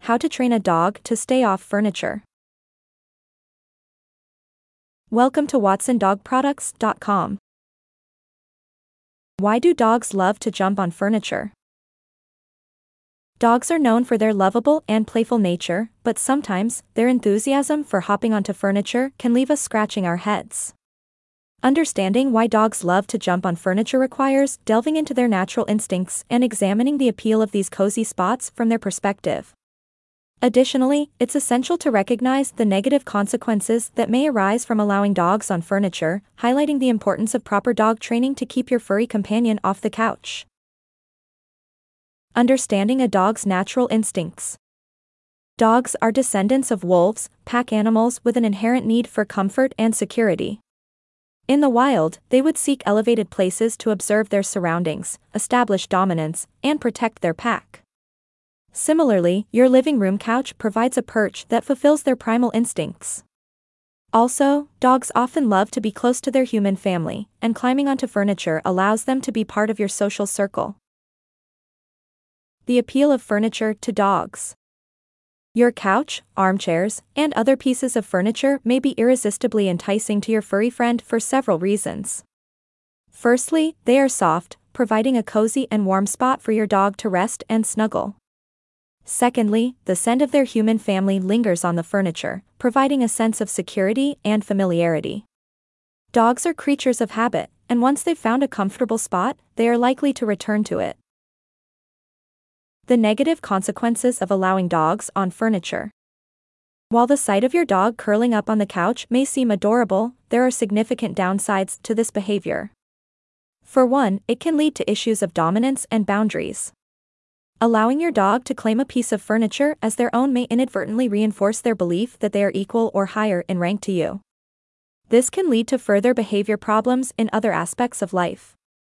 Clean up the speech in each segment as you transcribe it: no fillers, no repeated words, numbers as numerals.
How to train a dog to stay off furniture. Welcome to WatsonDogProducts.com. Why do dogs love to jump on furniture? Dogs are known for their lovable and playful nature, but sometimes, their enthusiasm for hopping onto furniture can leave us scratching our heads. Understanding why dogs love to jump on furniture requires delving into their natural instincts and examining the appeal of these cozy spots from their perspective. Additionally, it's essential to recognize the negative consequences that may arise from allowing dogs on furniture, highlighting the importance of proper dog training to keep your furry companion off the couch. Understanding a dog's natural instincts. Dogs are descendants of wolves, pack animals with an inherent need for comfort and security. In the wild, they would seek elevated places to observe their surroundings, establish dominance, and protect their pack. Similarly, your living room couch provides a perch that fulfills their primal instincts. Also, dogs often love to be close to their human family, and climbing onto furniture allows them to be part of your social circle. The appeal of furniture to dogs. Your couch, armchairs, and other pieces of furniture may be irresistibly enticing to your furry friend for several reasons. Firstly, they are soft, providing a cozy and warm spot for your dog to rest and snuggle. Secondly, the scent of their human family lingers on the furniture, providing a sense of security and familiarity. Dogs are creatures of habit, and once they've found a comfortable spot, they are likely to return to it. The negative consequences of allowing dogs on furniture. While the sight of your dog curling up on the couch may seem adorable, there are significant downsides to this behavior. For one, it can lead to issues of dominance and boundaries. Allowing your dog to claim a piece of furniture as their own may inadvertently reinforce their belief that they are equal or higher in rank to you. This can lead to further behavior problems in other aspects of life.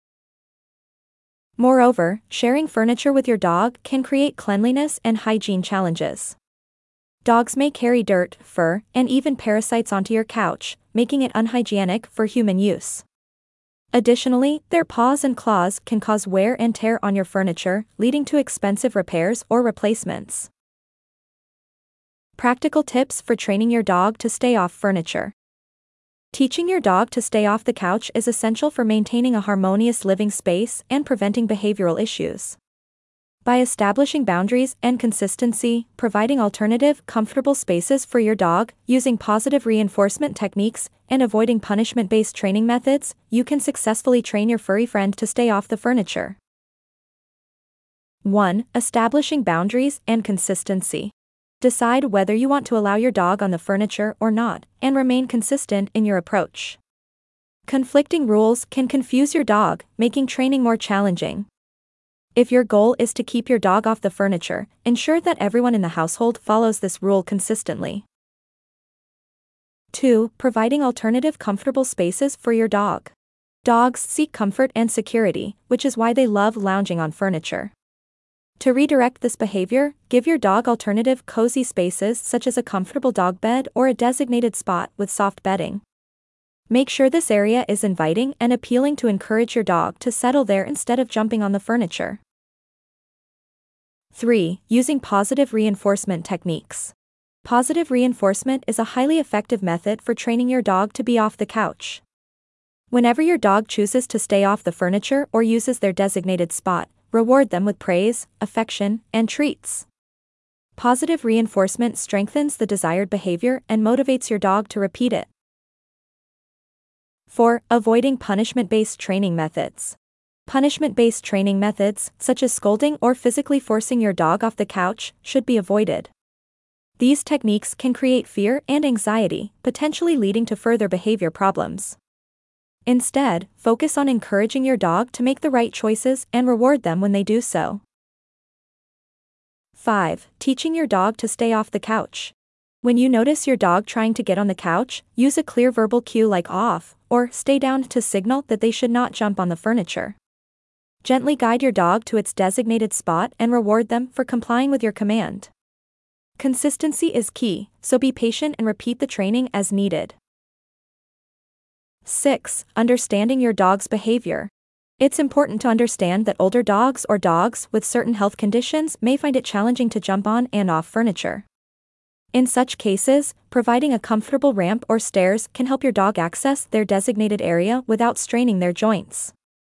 Moreover, sharing furniture with your dog can create cleanliness and hygiene challenges. Dogs may carry dirt, fur, and even parasites onto your couch, making it unhygienic for human use. Additionally, their paws and claws can cause wear and tear on your furniture, leading to expensive repairs or replacements. Practical tips for training your dog to stay off furniture. Teaching your dog to stay off the couch is essential for maintaining a harmonious living space and preventing behavioral issues. By establishing boundaries and consistency, providing alternative, comfortable spaces for your dog, using positive reinforcement techniques, and avoiding punishment-based training methods, you can successfully train your furry friend to stay off the furniture. 1. Establishing boundaries and consistency. Decide whether you want to allow your dog on the furniture or not, and remain consistent in your approach. Conflicting rules can confuse your dog, making training more challenging. If your goal is to keep your dog off the furniture, ensure that everyone in the household follows this rule consistently. 2. Providing alternative comfortable spaces for your dog. Dogs seek comfort and security, which is why they love lounging on furniture. To redirect this behavior, give your dog alternative cozy spaces such as a comfortable dog bed or a designated spot with soft bedding. Make sure this area is inviting and appealing to encourage your dog to settle there instead of jumping on the furniture. 3. Using positive reinforcement techniques. Positive reinforcement is a highly effective method for training your dog to be off the couch. Whenever your dog chooses to stay off the furniture or uses their designated spot, reward them with praise, affection, and treats. Positive reinforcement strengthens the desired behavior and motivates your dog to repeat it. 4. Avoiding punishment-based training methods. Punishment-based training methods, such as scolding or physically forcing your dog off the couch, should be avoided. These techniques can create fear and anxiety, potentially leading to further behavior problems. Instead, focus on encouraging your dog to make the right choices and reward them when they do so. 5. Teaching your dog to stay off the couch. When you notice your dog trying to get on the couch, use a clear verbal cue like off or stay down to signal that they should not jump on the furniture. Gently guide your dog to its designated spot and reward them for complying with your command. Consistency is key, so be patient and repeat the training as needed. 6. Understanding your dog's behavior. It's important to understand that older dogs or dogs with certain health conditions may find it challenging to jump on and off furniture. In such cases, providing a comfortable ramp or stairs can help your dog access their designated area without straining their joints.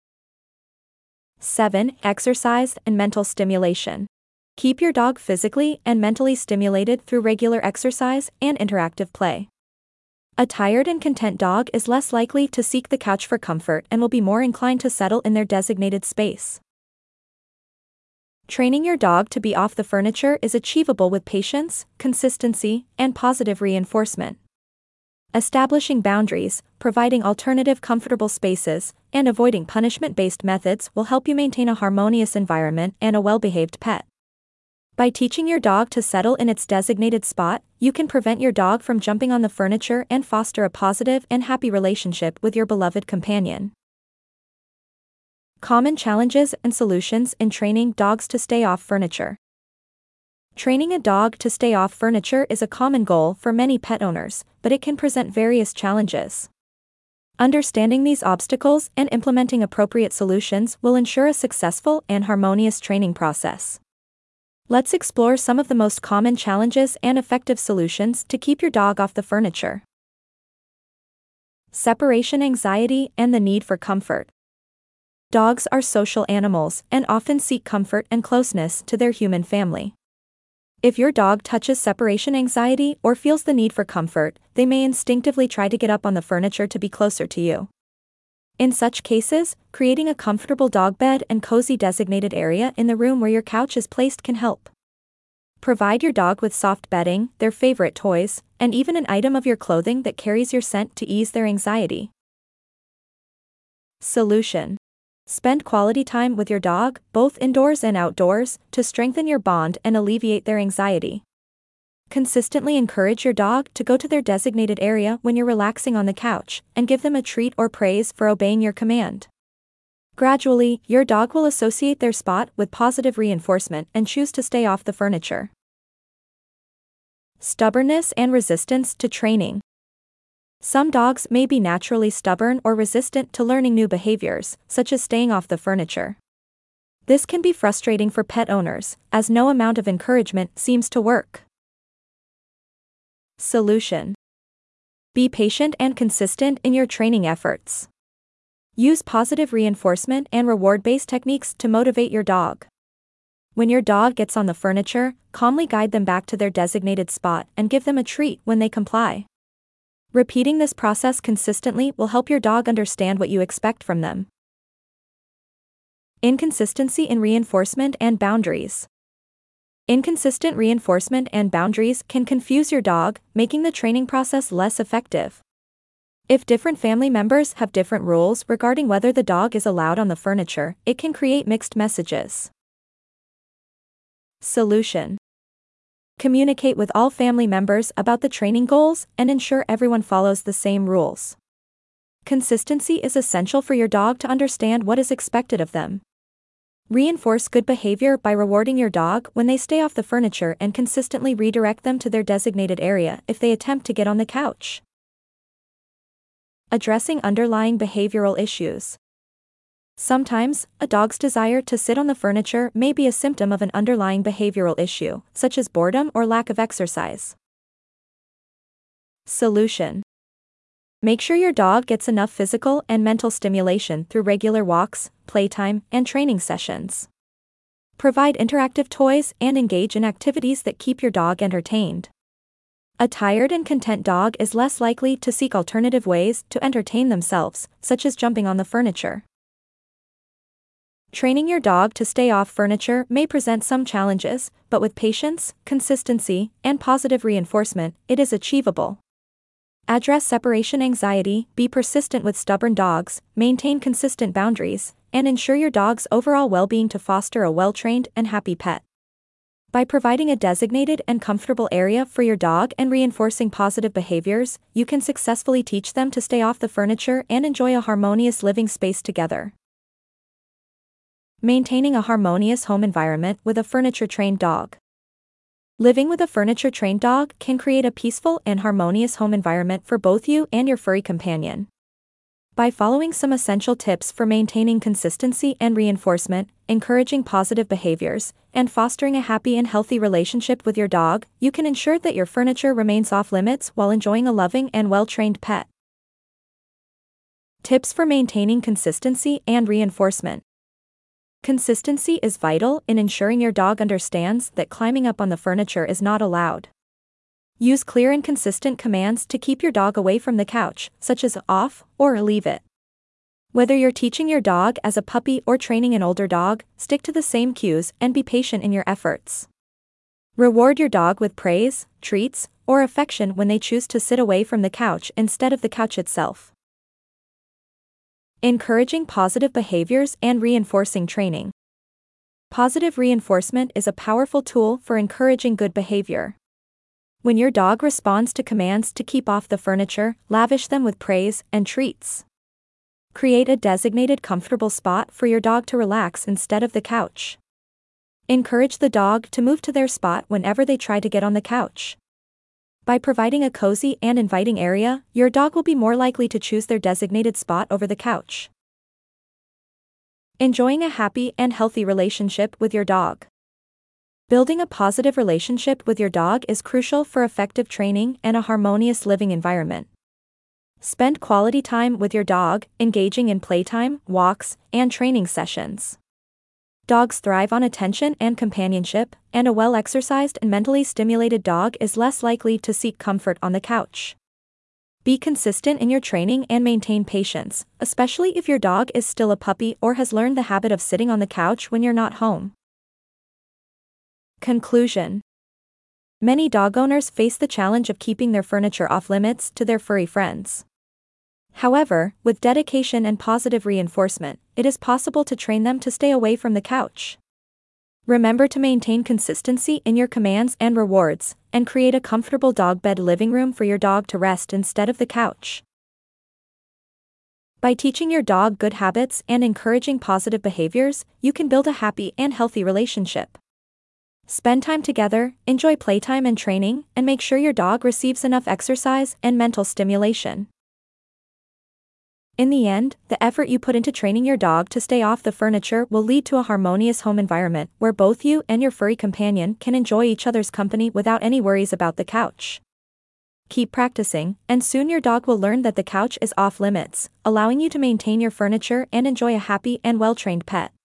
7. Exercise and mental stimulation. Keep your dog physically and mentally stimulated through regular exercise and interactive play. A tired and content dog is less likely to seek the couch for comfort and will be more inclined to settle in their designated space. Training your dog to be off the furniture is achievable with patience, consistency, and positive reinforcement. Establishing boundaries, providing alternative comfortable spaces, and avoiding punishment-based methods will help you maintain a harmonious environment and a well-behaved pet. By teaching your dog to settle in its designated spot, you can prevent your dog from jumping on the furniture and foster a positive and happy relationship with your beloved companion. Common challenges and solutions in training dogs to stay off furniture. Training a dog to stay off furniture is a common goal for many pet owners, but it can present various challenges. Understanding these obstacles and implementing appropriate solutions will ensure a successful and harmonious training process. Let's explore some of the most common challenges and effective solutions to keep your dog off the furniture. Separation anxiety and the need for comfort. Dogs are social animals and often seek comfort and closeness to their human family. If your dog touches separation anxiety or feels the need for comfort, they may instinctively try to get up on the furniture to be closer to you. In such cases, creating a comfortable dog bed and cozy designated area in the room where your couch is placed can help. Provide your dog with soft bedding, their favorite toys, and even an item of your clothing that carries your scent to ease their anxiety. Solution: spend quality time with your dog, both indoors and outdoors, to strengthen your bond and alleviate their anxiety. Consistently encourage your dog to go to their designated area when you're relaxing on the couch, and give them a treat or praise for obeying your command. Gradually, your dog will associate their spot with positive reinforcement and choose to stay off the furniture. Stubbornness and resistance to training. Some dogs may be naturally stubborn or resistant to learning new behaviors, such as staying off the furniture. This can be frustrating for pet owners, as no amount of encouragement seems to work. Solution: be patient and consistent in your training efforts. Use positive reinforcement and reward-based techniques to motivate your dog. When your dog gets on the furniture, calmly guide them back to their designated spot and give them a treat when they comply. Repeating this process consistently will help your dog understand what you expect from them. Inconsistency in reinforcement and boundaries. Inconsistent reinforcement and boundaries can confuse your dog, making the training process less effective. If different family members have different rules regarding whether the dog is allowed on the furniture, it can create mixed messages. Solution: communicate with all family members about the training goals and ensure everyone follows the same rules. Consistency is essential for your dog to understand what is expected of them. Reinforce good behavior by rewarding your dog when they stay off the furniture and consistently redirect them to their designated area if they attempt to get on the couch. Addressing underlying behavioral issues. Sometimes, a dog's desire to sit on the furniture may be a symptom of an underlying behavioral issue, such as boredom or lack of exercise. Solution: make sure your dog gets enough physical and mental stimulation through regular walks, playtime, and training sessions. Provide interactive toys and engage in activities that keep your dog entertained. A tired and content dog is less likely to seek alternative ways to entertain themselves, such as jumping on the furniture. Training your dog to stay off furniture may present some challenges, but with patience, consistency, and positive reinforcement, it is achievable. Address separation anxiety, be persistent with stubborn dogs, maintain consistent boundaries, and ensure your dog's overall well-being to foster a well-trained and happy pet. By providing a designated and comfortable area for your dog and reinforcing positive behaviors, you can successfully teach them to stay off the furniture and enjoy a harmonious living space together. Maintaining a harmonious home environment with a furniture-trained dog. Living with a furniture-trained dog can create a peaceful and harmonious home environment for both you and your furry companion. By following some essential tips for maintaining consistency and reinforcement, encouraging positive behaviors, and fostering a happy and healthy relationship with your dog, you can ensure that your furniture remains off limits while enjoying a loving and well-trained pet. Tips for maintaining consistency and reinforcement. Consistency is vital in ensuring your dog understands that climbing up on the furniture is not allowed. Use clear and consistent commands to keep your dog away from the couch, such as off or leave it. Whether you're teaching your dog as a puppy or training an older dog, stick to the same cues and be patient in your efforts. Reward your dog with praise, treats, or affection when they choose to sit away from the couch instead of the couch itself. Encouraging positive behaviors and reinforcing training. Positive reinforcement is a powerful tool for encouraging good behavior. When your dog responds to commands to keep off the furniture, lavish them with praise and treats. Create a designated comfortable spot for your dog to relax instead of the couch. Encourage the dog to move to their spot whenever they try to get on the couch. By providing a cozy and inviting area, your dog will be more likely to choose their designated spot over the couch. Enjoying a happy and healthy relationship with your dog. Building a positive relationship with your dog is crucial for effective training and a harmonious living environment. Spend quality time with your dog, engaging in playtime, walks, and training sessions. Dogs thrive on attention and companionship, and a well-exercised and mentally stimulated dog is less likely to seek comfort on the couch. Be consistent in your training and maintain patience, especially if your dog is still a puppy or has learned the habit of sitting on the couch when you're not home. Conclusion. Many dog owners face the challenge of keeping their furniture off limits to their furry friends. However, with dedication and positive reinforcement, it is possible to train them to stay away from the couch. Remember to maintain consistency in your commands and rewards, and create a comfortable dog bed living room for your dog to rest instead of the couch. By teaching your dog good habits and encouraging positive behaviors, you can build a happy and healthy relationship. Spend time together, enjoy playtime and training, and make sure your dog receives enough exercise and mental stimulation. In the end, the effort you put into training your dog to stay off the furniture will lead to a harmonious home environment where both you and your furry companion can enjoy each other's company without any worries about the couch. Keep practicing, and soon your dog will learn that the couch is off limits, allowing you to maintain your furniture and enjoy a happy and well-trained pet.